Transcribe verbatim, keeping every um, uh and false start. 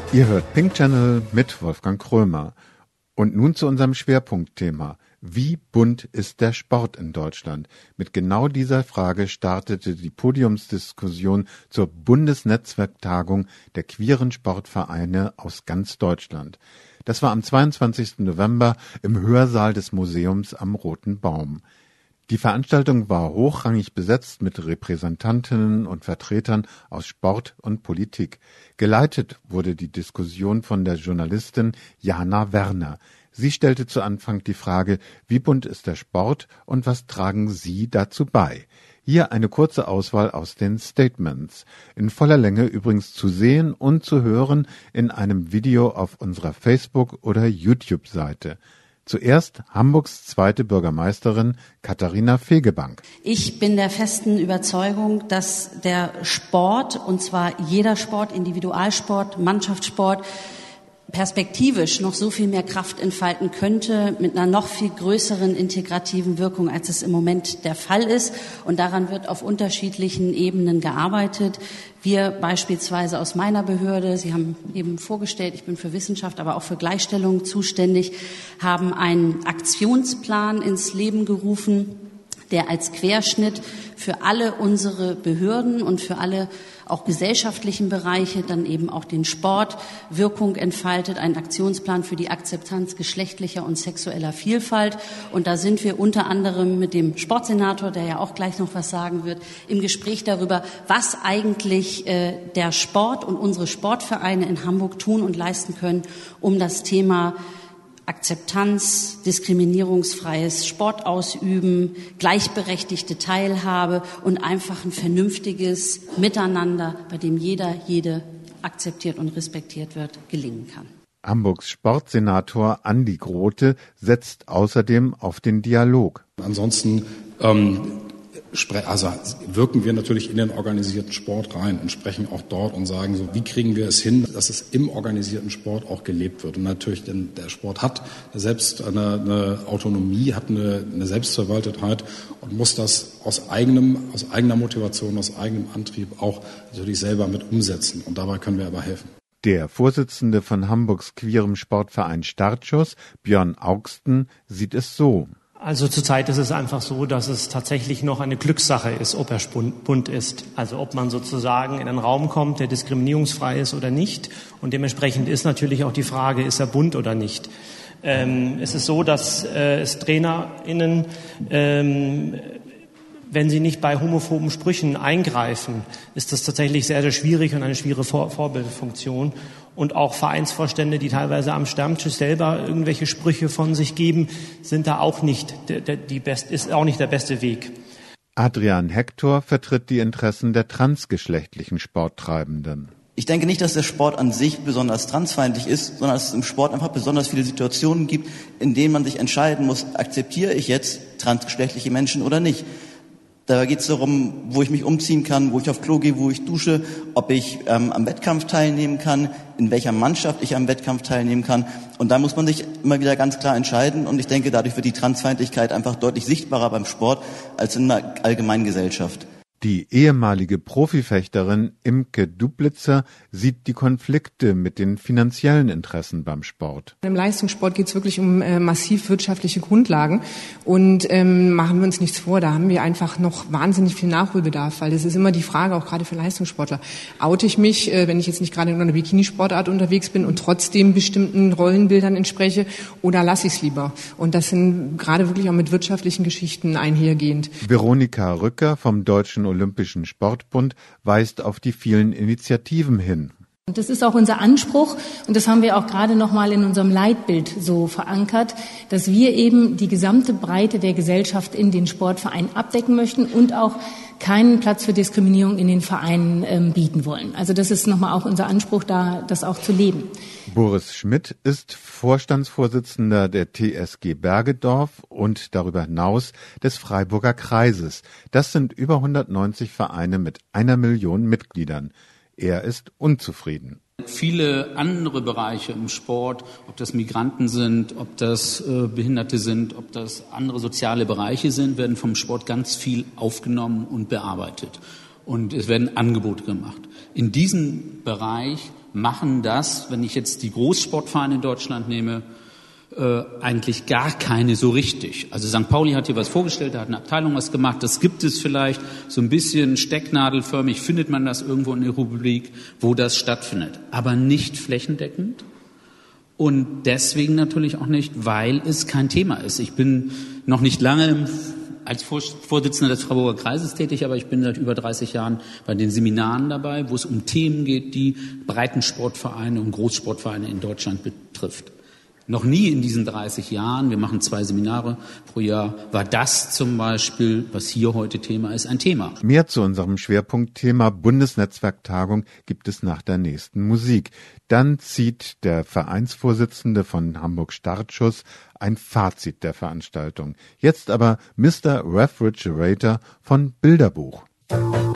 Ihr hört Pink Channel mit Wolfgang Krömer. Und nun zu unserem Schwerpunktthema. Wie bunt ist der Sport in Deutschland? Mit genau dieser Frage startete die Podiumsdiskussion zur Bundesnetzwerktagung der queeren Sportvereine aus ganz Deutschland. Das war am zweiundzwanzigsten November im Hörsaal des Museums am Roten Baum. Die Veranstaltung war hochrangig besetzt mit Repräsentantinnen und Vertretern aus Sport und Politik. Geleitet wurde die Diskussion von der Journalistin Jana Werner. Sie stellte zu Anfang die Frage, wie bunt ist der Sport und was tragen Sie dazu bei? Hier eine kurze Auswahl aus den Statements. In voller Länge übrigens zu sehen und zu hören in einem Video auf unserer Facebook- oder YouTube-Seite. Zuerst Hamburgs zweite Bürgermeisterin Katharina Fegebank. Ich bin der festen Überzeugung, dass der Sport, und zwar jeder Sport, Individualsport, Mannschaftssport, perspektivisch noch so viel mehr Kraft entfalten könnte mit einer noch viel größeren integrativen Wirkung, als es im Moment der Fall ist. Und daran wird auf unterschiedlichen Ebenen gearbeitet. Wir beispielsweise aus meiner Behörde, Sie haben eben vorgestellt, ich bin für Wissenschaft, aber auch für Gleichstellung zuständig, haben einen Aktionsplan ins Leben gerufen, der als Querschnitt für alle unsere Behörden und für alle auch gesellschaftlichen Bereiche, dann eben auch den Sport, Wirkung entfaltet, ein Aktionsplan für die Akzeptanz geschlechtlicher und sexueller Vielfalt. Und da sind wir unter anderem mit dem Sportsenator, der ja auch gleich noch was sagen wird, im Gespräch darüber, was eigentlich äh, der Sport und unsere Sportvereine in Hamburg tun und leisten können, um das Thema Akzeptanz, diskriminierungsfreies Sport ausüben, gleichberechtigte Teilhabe und einfach ein vernünftiges Miteinander, bei dem jeder, jede akzeptiert und respektiert wird, gelingen kann. Hamburgs Sportsenator Andi Grote setzt außerdem auf den Dialog. Ansonsten ähm, Also wirken wir natürlich in den organisierten Sport rein und sprechen auch dort und sagen so, wie kriegen wir es hin, dass es im organisierten Sport auch gelebt wird. Und natürlich, denn der Sport hat selbst eine, eine Autonomie, hat eine, eine Selbstverwaltetheit und muss das aus eigenem, aus eigener Motivation, aus eigenem Antrieb auch natürlich selber mit umsetzen. Und dabei können wir aber helfen. Der Vorsitzende von Hamburgs queerem Sportverein Startschuss, Björn Augsten, sieht es so. Also zurzeit ist es einfach so, dass es tatsächlich noch eine Glückssache ist, ob er bunt ist. Also ob man sozusagen in einen Raum kommt, der diskriminierungsfrei ist oder nicht. Und dementsprechend ist natürlich auch die Frage, ist er bunt oder nicht. Ähm, es ist so, dass äh, es TrainerInnen, ähm, wenn sie nicht bei homophoben Sprüchen eingreifen, ist das tatsächlich sehr, sehr schwierig und eine schwierige Vor- Vorbildfunktion. Und auch Vereinsvorstände, die teilweise am Stammtisch selber irgendwelche Sprüche von sich geben, sind da auch nicht der, der, die best, ist auch nicht der beste Weg. Adrian Hector vertritt die Interessen der transgeschlechtlichen Sporttreibenden. Ich denke nicht, dass der Sport an sich besonders transfeindlich ist, sondern dass es im Sport einfach besonders viele Situationen gibt, in denen man sich entscheiden muss, akzeptiere ich jetzt transgeschlechtliche Menschen oder nicht. Da geht es darum, wo ich mich umziehen kann, wo ich auf Klo gehe, wo ich dusche, ob ich ähm, am Wettkampf teilnehmen kann, in welcher Mannschaft ich am Wettkampf teilnehmen kann. Und da muss man sich immer wieder ganz klar entscheiden. Und ich denke, dadurch wird die Transfeindlichkeit einfach deutlich sichtbarer beim Sport als in der allgemeinen Gesellschaft. Die ehemalige Profifechterin Imke Dublitzer sieht die Konflikte mit den finanziellen Interessen beim Sport. Im Leistungssport geht es wirklich um äh, massiv wirtschaftliche Grundlagen und ähm, machen wir uns nichts vor, da haben wir einfach noch wahnsinnig viel Nachholbedarf, weil es ist immer die Frage, auch gerade für Leistungssportler, oute ich mich, äh, wenn ich jetzt nicht gerade in einer Bikinisportart unterwegs bin und trotzdem bestimmten Rollenbildern entspreche, oder lasse ich es lieber? Und das sind gerade wirklich auch mit wirtschaftlichen Geschichten einhergehend. Veronika Rücker vom Deutschen Olympischen Sportbund weist auf die vielen Initiativen hin. Und das ist auch unser Anspruch und das haben wir auch gerade noch mal in unserem Leitbild so verankert, dass wir eben die gesamte Breite der Gesellschaft in den Sportvereinen abdecken möchten und auch keinen Platz für Diskriminierung in den Vereinen ähm, bieten wollen. Also das ist nochmal auch unser Anspruch, da das auch zu leben. Boris Schmidt ist Vorstandsvorsitzender der T S G Bergedorf und darüber hinaus des Freiburger Kreises. Das sind über hundertneunzig Vereine mit einer Million Mitgliedern. Er ist unzufrieden. Viele andere Bereiche im Sport, ob das Migranten sind, ob das äh, Behinderte sind, ob das andere soziale Bereiche sind, werden vom Sport ganz viel aufgenommen und bearbeitet. Und es werden Angebote gemacht. In diesem Bereich machen das, wenn ich jetzt die Großsportvereine in Deutschland nehme, äh, eigentlich gar keine so richtig. Also Sankt Pauli hat hier was vorgestellt, da hat eine Abteilung was gemacht, das gibt es vielleicht so ein bisschen stecknadelförmig, findet man das irgendwo in der Republik, wo das stattfindet, aber nicht flächendeckend. Und deswegen natürlich auch nicht, weil es kein Thema ist. Ich bin noch nicht lange als Vorsitzender des Freiburger Kreises tätig, aber ich bin seit über dreißig Jahren bei den Seminaren dabei, wo es um Themen geht, die Breitensportvereine und Großsportvereine in Deutschland betrifft. Noch nie in diesen dreißig Jahren, wir machen zwei Seminare pro Jahr, war das zum Beispiel, was hier heute Thema ist, ein Thema. Mehr zu unserem Schwerpunktthema Bundesnetzwerktagung gibt es nach der nächsten Musik. Dann zieht der Vereinsvorsitzende von Hamburg Startschuss ein Fazit der Veranstaltung. Jetzt aber Mister Refrigerator von Bilderbuch.